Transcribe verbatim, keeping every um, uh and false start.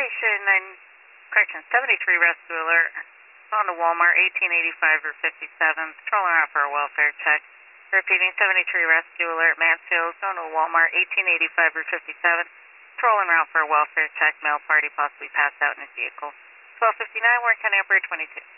Citation nine, correction, seventy-three rescue alert on to Walmart, eighteen eighty-five or fifty-seven, patrolling out for a welfare check. Repeating, seventy-three rescue alert, Mansfield, going to Walmart, eighteen eighty-five or fifty-seven, patrolling route for a welfare check, male party possibly passed out in his vehicle. twelve fifty-nine, Warren County Operator twenty-two.